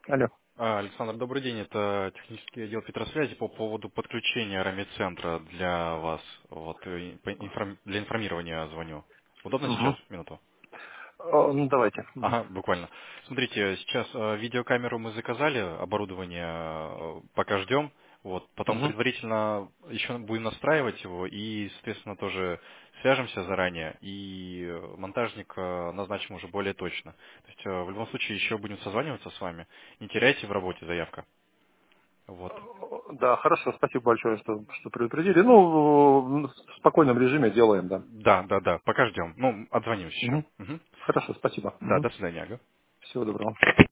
Алло. Александр, добрый день. Это технический отдел Петросвязи по поводу подключения Рамит-центра для вас. Вот, для информирования звоню. Удобно сейчас? Угу. Минуту. Ну, давайте. Мгм. Ага, буквально. Смотрите, сейчас видеокамеру мы заказали, оборудование пока ждем. Вот, потом Мгм. предварительно еще будем настраивать его и, соответственно, тоже свяжемся заранее и монтажник назначим уже более точно. То есть в любом случае еще будем созваниваться с вами. Не теряйте в работе заявка. Вот. Да, хорошо, спасибо большое, что предупредили. Ну, в спокойном режиме делаем, да. Да, да, да, пока ждем. Ну, отзвонимся еще. Мгм. Мгм. Хорошо, спасибо. Да, Мгм. до свидания. Ага. Всего доброго.